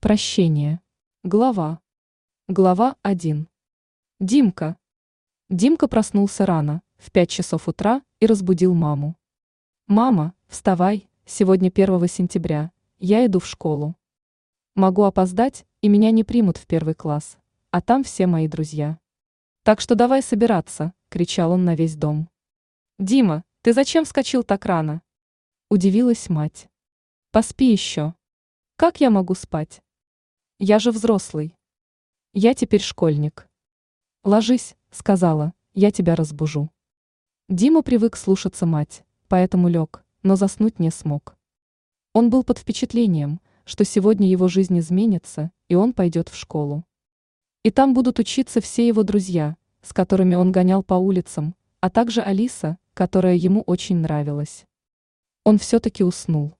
Прощение. Глава. Глава 1. Димка. Димка проснулся рано, в 5 часов утра, и разбудил маму. «Мама, вставай, сегодня 1 сентября, я иду в школу. Могу опоздать, и меня не примут в 1 класс, а там все мои друзья. Так что давай собираться», – кричал он на весь дом. «Дима, ты зачем вскочил так рано?» – удивилась мать. «Поспи еще». «Как я могу спать? Я же взрослый. Я теперь школьник». «Ложись», — сказала, — «я тебя разбужу». Дима привык слушаться мать, поэтому лег, но заснуть не смог. Он был под впечатлением, что сегодня его жизнь изменится, и он пойдет в школу. И там будут учиться все его друзья, с которыми он гонял по улицам, а также Алиса, которая ему очень нравилась. Он все-таки уснул.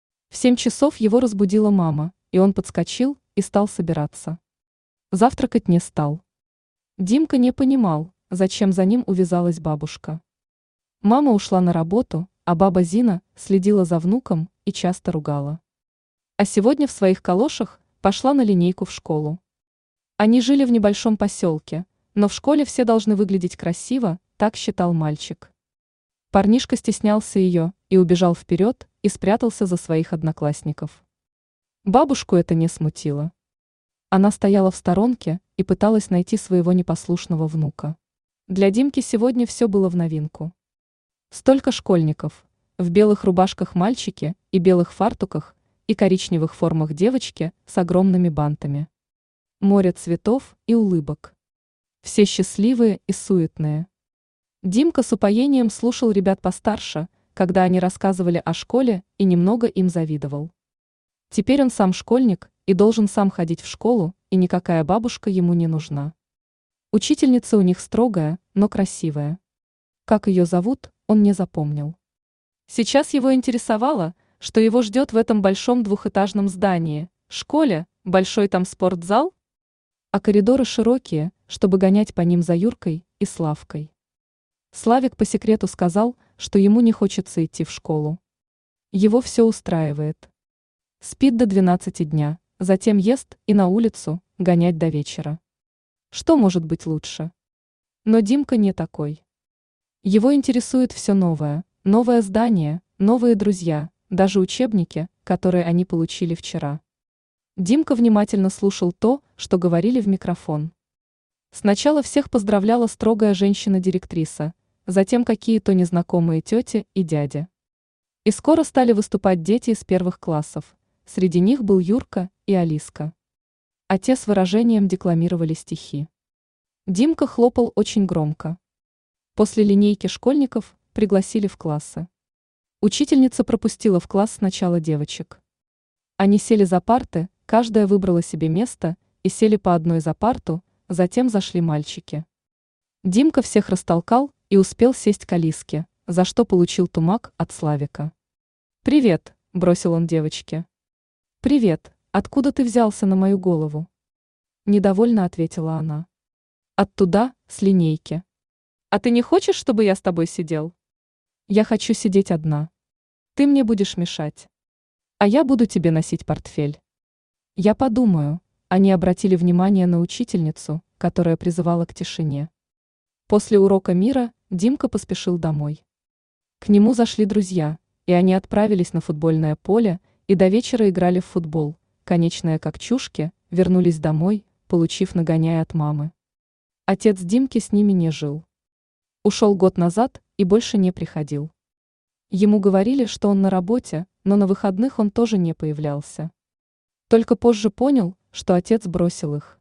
В 7 часов его разбудила мама, и он подскочил и стал собираться. Завтракать не стал. Димка не понимал, зачем за ним увязалась бабушка. Мама ушла на работу, а баба Зина следила за внуком и часто ругала. А сегодня в своих калошах пошла на линейку в школу. Они жили в небольшом поселке, но в школе все должны выглядеть красиво, так считал мальчик. Парнишка стеснялся ее и убежал вперед и спрятался за своих одноклассников. Бабушку это не смутило. Она стояла в сторонке и пыталась найти своего непослушного внука. Для Димки сегодня все было в новинку. Столько школьников, в белых рубашках мальчики и белых фартуках, и коричневых формах девочки с огромными бантами. Море цветов и улыбок. Все счастливые и суетные. Димка с упоением слушал ребят постарше, когда они рассказывали о школе, и немного им завидовал. Теперь он сам школьник и должен сам ходить в школу, и никакая бабушка ему не нужна. Учительница у них строгая, но красивая. Как ее зовут, он не запомнил. Сейчас его интересовало, что его ждет в этом большом двухэтажном здании, школе, большой там спортзал, а коридоры широкие, чтобы гонять по ним за Юркой и Славкой. Славик по секрету сказал, что ему не хочется идти в школу. Его все устраивает. Спит до 12 дня, затем ест и на улицу, гонять до вечера. Что может быть лучше? Но Димка не такой. Его интересует все новое, новое здание, новые друзья, даже учебники, которые они получили вчера. Димка внимательно слушал то, что говорили в микрофон. Сначала всех поздравляла строгая женщина-директриса, затем какие-то незнакомые тети и дяди. И скоро стали выступать дети из 1 классов. Среди них был Юрка и Алиска. А те с выражением декламировали стихи. Димка хлопал очень громко. После линейки школьников пригласили в классы. Учительница пропустила в класс сначала девочек. Они сели за парты, каждая выбрала себе место и сели по одной за парту, затем зашли мальчики. Димка всех растолкал и успел сесть к Алиске, за что получил тумак от Славика. «Привет», – бросил он девочке. «Привет, откуда ты взялся на мою голову?» Недовольно ответила она. «Оттуда, с линейки». «А ты не хочешь, чтобы я с тобой сидел?» «Я хочу сидеть одна. Ты мне будешь мешать. А я буду тебе носить портфель». «Я подумаю», они обратили внимание на учительницу, которая призывала к тишине. После урока мира Димка поспешил домой. К нему зашли друзья, и они отправились на футбольное поле, и до вечера играли в футбол, конечные как чушки, вернулись домой, получив нагоняй от мамы. Отец Димки с ними не жил. Ушел год назад и больше не приходил. Ему говорили, что он на работе, но на выходных он тоже не появлялся. Только позже понял, что отец бросил их.